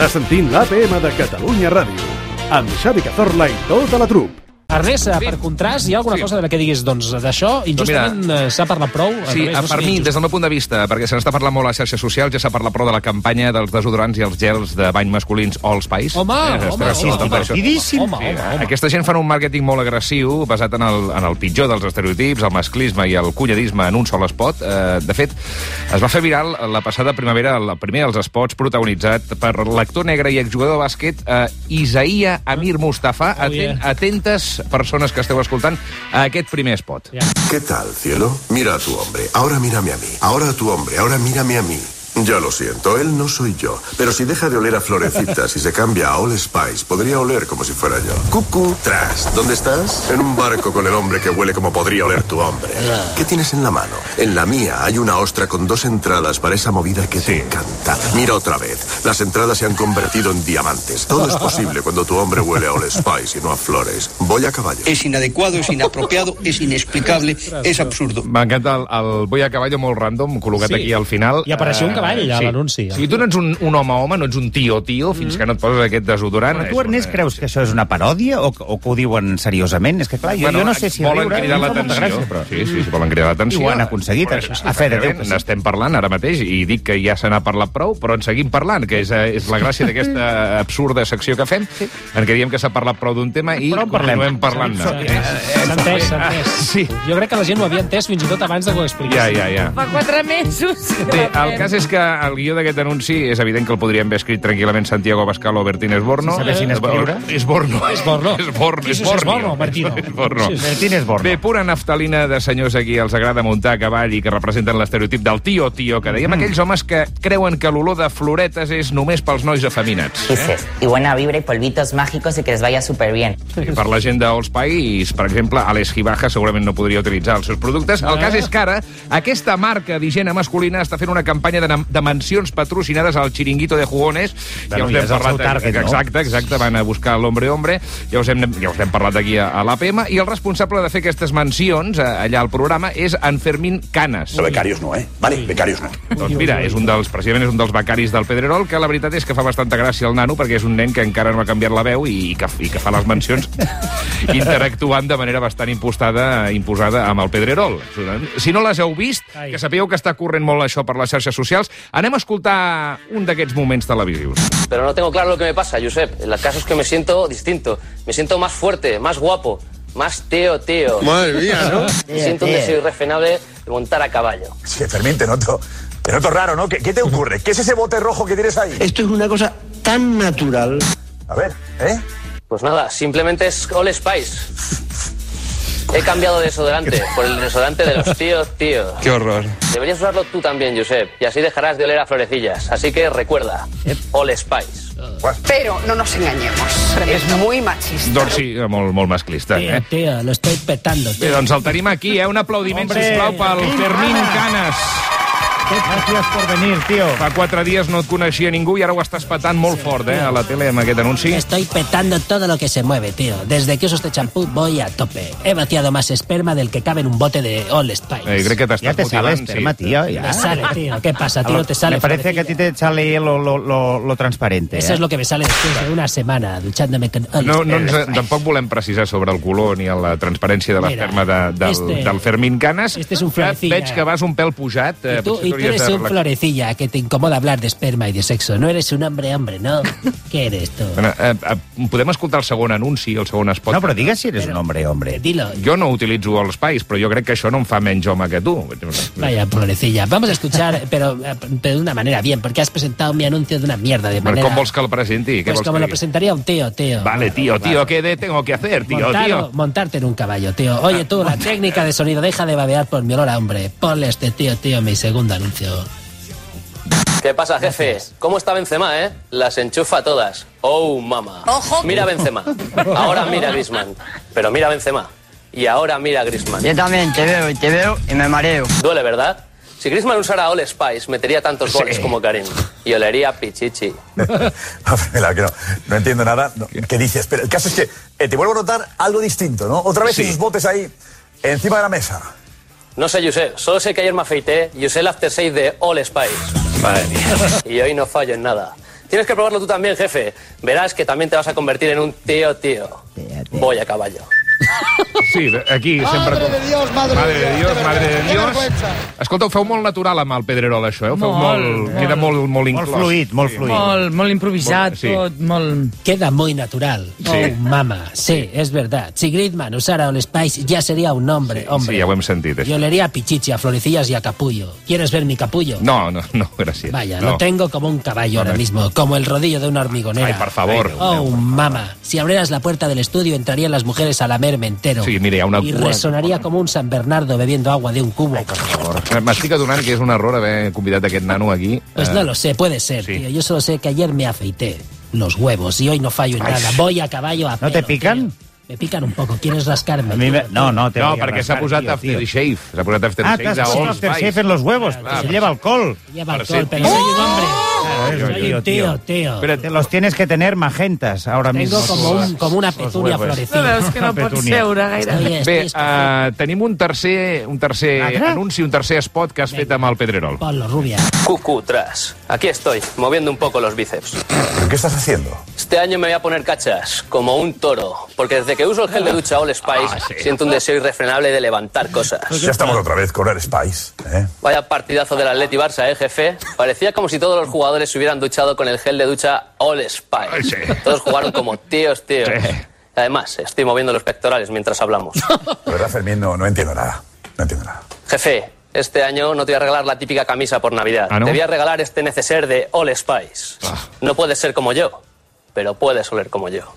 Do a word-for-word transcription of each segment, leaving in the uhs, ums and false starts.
Estàs sentint l'A P M de Catalunya Ràdio, amb Xavi Cazorla i tota la trup. Ernest, sí. Per contrast, hi ha alguna sí. cosa de la que diguis, doncs, d'això, injustament doncs s'ha parlat prou? Sí, revés, no per mi, des del meu punt de vista, perquè se n'està parlant molt a les xarxes socials, ja s'ha parlat prou de la campanya dels desodorants i els gels de bany masculins All Spice. Home, eh, home, sí, home, divertidíssim. Home, home, home. Aquesta gent fan un màrqueting molt agressiu, basat en el, en el pitjor dels estereotips, el masclisme i el cunyadisme en un sol spot. Eh, de fet, es va fer viral la passada primavera, el primer dels spots protagonitzat per l'actor negre i exjugador de bàsquet eh, Isaia Amir Mustafa. Oh, yeah. Atent, atentes persones que esteu escoltant a aquest primer spot. Yeah. ¿Qué tal, cielo? Mira a tu hombre, ahora mírame a mí. Ahora a tu hombre, ahora mírame a mí. Ya lo siento, él no soy yo. Pero si deja de oler a florecitas y se cambia a All Spice, podría oler como si fuera yo. Cucú, tras, ¿dónde estás? En un barco con el hombre que huele como podría oler tu hombre. ¿Qué tienes en la mano? En la mía hay una ostra con dos entradas para esa movida que te encanta. Mira otra vez, las entradas se han convertido en diamantes. Todo es posible cuando tu hombre huele a All Spice y no a flores. Voy a caballo. Es inadecuado, es inapropiado, es inexplicable, es absurdo. M'encanta el, el voy a caballo molt random, col·locat Sí. aquí al final. I apareixia un cavall allà a l'anunci. Sí, tu no ets un, un home-home, no ets un tio-tio, fins que no et poses aquest desodorant. Però tu, Ernest, una... creus que això és una paròdia o, o que ho diuen seriosament? És que, clar, jo, Bueno, jo no sé si volen riure... cridar em fa molta l'atenció. gràcia, però... Sí, sí, sí, volen cridar l'atenció. I ho han aconseguit, Però, a- sí, a fe de Déu que sí. N'estem parlant ara mateix i dic que ja se n'ha parlat prou, però en seguim parlant, que és, és la gràcia d'aquesta absurda secció que fem, sí. en què diem que s'ha parlat prou d'un tema i Però en parlem. continuem parlant-ne. S'ha entès, s'ha entès. Sí. Jo crec que la gent ho havia entès fins i tot abans de que ho expliqués. Ja, ja, ja. Fa quatre mesos. Bé, el cas és que el guió d'aquest anunci és evident que el podrien haver escrit tranquil·lament Santiago Abascal o Bertín Esborno. Si sabessin escriure. Esborno. Esborno. Esborno. Qui és Esborno, Bertino? Esborno. Sí, sí. Bertín Esborno. Bé, pura naftalina de senyors aquí els agrada muntar a cavall i que representen l'estereotip del tio-tio, que dèiem, aquells homes que creuen que l'olor de floretes és només pels nois afeminats. Dices, y buena vibra y polvitos mágicos y que les vaya súper bien. I per la gent d'Old Spice, per exemple, Alex Gibaja segurament no podria utilitzar els seus productes. El cas és que ara aquesta marca d'higiene masculina està fent una campanya de, de mencions patrocinades al Chiringuito de Jugones. Bueno, us ja hem és el seu target, no? Exacte, exacte, van a buscar l'hombre-hombre. Ja us hem, ja us hem parlat aquí a, a l'A P M. I el responsable de fer aquestes mencions a, allà al programa és en Fermín Canas. No, becarios no, eh? Vale, becarios no. Doncs mira, és un dels, precisament és un dels becaris del Pedrerol, que la veritat és que fa bastanta gràcia el nano, perquè és un nen que encara no ha canviat la veu i que, i que fa les mencions interactuant de manera bastant impostada, imposada amb el Pedrerol. Si no les heu vist, que sapigueu que està corrent molt això per les xarxes socials, anem a escoltar un d'aquests moments televisius. Pero no tengo claro lo que me pasa, Josep. El caso es que me siento distinto. Me siento más fuerte, más guapo, más tío, tío. Madre mía, ¿no? Me siento un deseo irrefrenable de montar a caballo. Sí, Fermín, te noto, te noto raro, ¿no? ¿Qué, ¿Qué te ocurre? ¿Qué es ese bote rojo que tienes ahí? Esto es una cosa tan natural. A ver, ¿eh? Pues nada, simplemente es All Spice. He cambiado de desodorante por el desodorante de los tíos, tíos. Qué horror. Deberías usarlo tú también, Josep, y así dejarás de oler a florecillas. Así que recuerda, All Spice. Pero no nos engañemos. Es muy machista. Doncs sí, molt, molt masclista. Tío, Eh? tío, lo estoy petando, Bé, tío. doncs el tenim aquí, eh? Un aplaudiment, Hombre, sisplau, pel Fermín Canas. Gràcies per venir, tio. Fa quatre dies no et coneixia ningú i ara ho estàs petant molt fort, eh, a la tele amb aquest anunci. Estoy petando todo lo que se mueve, tío. Desde que uso este champú voy a tope. He vaciado más esperma del que cabe en un bote de All Spice. Eh, crec que t'estàs Ya te sale motivant, esperma, sí. tío. Me Ya. sale, tío. ¿Qué pasa, tío? Te sale Me parece que a ti te sale lo, lo, lo, lo transparente. Eso eh? es lo que me sale después de una semana duchándome con All No, no ens, Spice. tampoc volem precisar sobre el color ni la transparència de l'esperma de, del, este- del Fermín Canas. este es un Eh, florecilla. Veig que vas un pèl pujat. Eh, Y tú, potser y tú t'hauries eres de un relaxar. florecilla que te incomoda hablar de esperma y de sexo. No eres un hombre, hombre, ¿no? ¿Qué eres tú? Bueno, eh, eh, podem escoltar el segon anunci, el segon spot? No, però digues si eres un hombre, hombre. Dilo. Jo no utilitzo All Spice, però jo crec que això no em fa menys home que tu. Vaya, florecilla. Vamos a escuchar, pero, eh, pero de una manera bien, porque has presentado mi anuncio de una mierda de Però manera... com vols que el presenti? Què Pues vols como que lo digui? presentaría un tío, tío. Vale, tío, tío, ¿qué de tengo que hacer, tío, Montar- tío? Montarte en un caballo, tío. Oye, tú, la técnica de sonido, deja de babear por mi olor a hombre. Ponle este tío, tío, mi segundo anuncio. ¿Qué pasa, jefe? ¿Cómo está Benzema, eh? Las enchufa todas. Oh, mama. Ojo. Mira Benzema. Ahora mira Griezmann. Pero mira Benzema. Y ahora mira Griezmann. Yo también te veo y te veo y me mareo. Duele, ¿verdad? Si Griezmann usara All Spice, metería tantos goles como Karim. Y olería pichichi. Mira, que no, no entiendo nada. No, ¿qué dices? Pero el caso es que eh, te vuelvo a notar algo distinto, ¿no? Otra vez Sí. esos botes ahí, encima de la mesa. No sé, Josep. Solo sé que ayer me afeité y usé el aftershave de All Spice. Madre mía. Y hoy no fallo en nada. Tienes que probarlo tú también, jefe. Verás que también te vas a convertir en un tío, tío. Voy a caballo. Sí, aquí sempre... Madre de Dios, madre, madre de de Dios, madre de Dios. Escolta, ho feu molt natural amb el Pedrerol, això, eh? Ho feu molt, molt, queda molt, molt inclòs. Molt fluid, molt fluid. Molt, molt improvisat, sí. tot, molt... Queda muy natural. Sí. Oh, mama. Sí, es verdad. Si Gridman usara All Spice, ya sería un hombre, Sí, hombre. sí, ja ho hem sentit, Y això. olería a pichichi, a florecillas y a capullo. ¿Quieres ver mi capullo? No, no, no, gràcies. Vaya, no. lo tengo como un caballo ahora mismo, como el rodillo de una hormigonera. Ai, per favor. Oh, mama. Si abrieras la puerta del estudio, entrarían las mujeres a lamerme entero. Sí, mira, hi ha una... Y resonaría como un San Bernardo bebiendo agua de un cubo. Ai, per favor. M'estic adonant que és un error haver convidat aquest nano aquí. Pues Eh, no lo sé, puede ser, sí. tío. Yo solo sé que ayer me afeité los huevos y hoy no fallo en Ay. nada. Voy a caballo a ¿No pelo, te pican? tío. Me pican un poco. ¿Quieres rascarme? A mi me... tío? No, no, te No, voy a perquè s'ha rascar, posat tío, tío. aftershave. S'ha posat Ah, aftershave t'has de posat Old aftershave Spice. en los huevos, Claro. que se lleva alcohol. Lleva Para alcohol, ser pero tío. soy un hombre. Claro, Soy tío, un tío, tío. Espera't, Te los tienes que tener magentas ahora mismo. Tengo como, un, como una Los petunia huevos. No florecida. veus que no pots Petúnia. seure gaire Estoy- bé. estoy Bé, escocida. uh, tenim un tercer, un tercer Altre? anunci, un tercer spot que has fet amb el Pedrerol. Ponlo, rubia. Cucú, tras. Aquí estoy, moviendo un poco los bíceps. ¿Pero qué estás haciendo? Este año me voy a poner cachas, como un toro, porque desde que uso el gel de ducha All Spice, Ah, sí. siento un deseo irrefrenable de levantar cosas. Ya estamos otra vez con el Spice, ¿eh? Vaya partidazo del Atleti Barça, ¿eh, jefe? Parecía como si todos los jugadores se hubieran duchado con el gel de ducha All Spice. Ay, sí. Todos jugaron como tíos, tíos. Sí. Además, estoy moviendo los pectorales mientras hablamos. De verdad, Fermín, no, no entiendo nada. No entiendo nada. Jefe, este año no te voy a regalar la típica camisa por Navidad. ¿Ah, no? Te voy a regalar este neceser de All Spice. No puedes ser como yo, pero puedes oler como yo.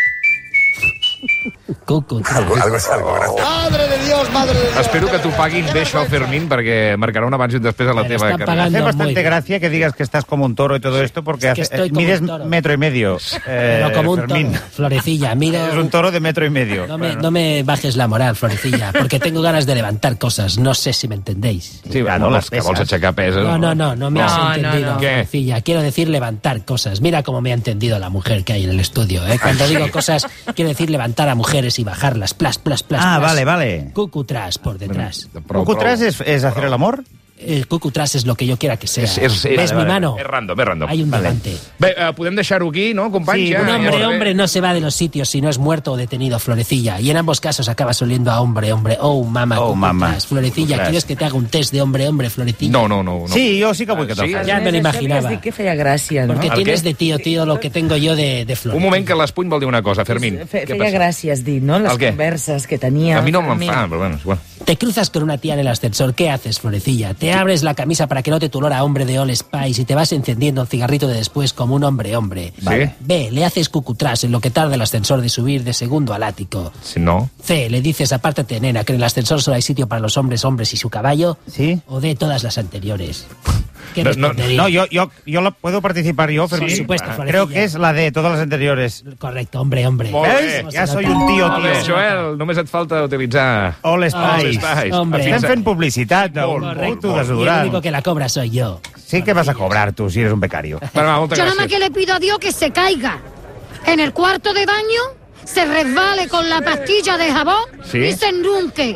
Cucu. Algo, algo es algo, gracias. Madre de Dios, madre de Dios. Espero que t'ho paguin bé això, Fermín, perquè marcarà un abans i un després a la Me lo teva están carrera. pagando. Hace muy bastante bien. gracia que digas que estás como un toro y todo esto porque Es que hace- estoy eh, como mides un toro. metro y medio. eh, Pero como un Fermín. toro. Florecilla, mira. Es un toro de metro y medio. No me, no me bajes la moral, Florecilla, porque tengo ganas de levantar cosas. No sé si me entendéis. Sí, Ja, no, no, vols, les que vols peses. aixecar peses. No, no, no, no me No, has no, entendido, no. ¿Qué? Florecilla. Quiero decir levantar cosas. Mira cómo me ha entendido la mujer que hay en el estudio. ¿eh? Cuando digo cosas, quiero decir levantar a mujeres y bajarlas. Plas, plas, plas. Ah, plas. vale, vale. Cucutras por detrás. Prou, ¿Cucutras prou. es, es hacer el amor? El cucutras es lo que yo quiera que sea. És, és, és, ¿Ves mi mano? És random, és random. Hay un Vale. delante. Bé, eh, podem deixar-ho aquí, no, companys? Sí, ja, Un ja hombre, està bé. hombre no se va de los sitios si no es muerto o detenido, Florecilla. Y en ambos casos acabas oliendo a hombre, hombre. Oh, mama, Oh, cucutras. mama. Florecilla, Cucutras. ¿quieres que te haga un test de hombre, hombre, Florecilla? No, no, no. no. Sí, jo sí que vull que te'l Sí? facis. Ya me lo imaginaba. Has dit que feia gràcia, no? Porque ¿El tienes qué? de tío, tío, lo que tengo yo de, de Florecilla. Un moment, que l'espuny vol dir una cosa, Fermín. Fe, Què feia passa? gràcia, has dit, no? Les El què? converses que tenia. A mi no me'n Fermín. fa, però bueno, és igual. Te cruzas con una tía en el ascensor. ¿Qué haces, Florecilla? Te abres la camisa para que no te tu olor a hombre de All Spice y te vas encendiendo un cigarrito de después como un hombre, hombre. Vale. B, le haces cucutras en lo que tarda el ascensor de subir de segundo al ático. Si no... C, le dices apártate, nena, que en el ascensor solo hay sitio para los hombres, hombres y su caballo. Sí. O D, todas las anteriores. ¿Qué No, no, responderías? No, yo, yo, yo lo puedo participar yo, Fermín. Por supuesto, Florecilla. Creo que es la de todas las anteriores. Correcto, hombre, hombre. Molt bé. ¿Ves? Ja soy un tío, Molt bé, tío. Joel, només et falta utilitzar... All All Spice. Spice. Hombre. Estem fent publicitat d'un Molt, puto Y el desodorant. único que la cobra soy yo. Sí que vas a cobrar tú si eres un becario. Bueno, va, moltes Yo nada más gràcies. que le pido a Dios que se caiga en el cuarto de baño, se resbale con la pastilla de jabón Sí. y se enrunque.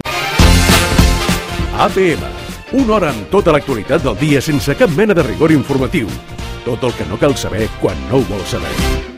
A P M, una hora amb tota l'actualitat del dia sense cap mena de rigor informatiu. Tot el que no cal saber quan no ho vols saber.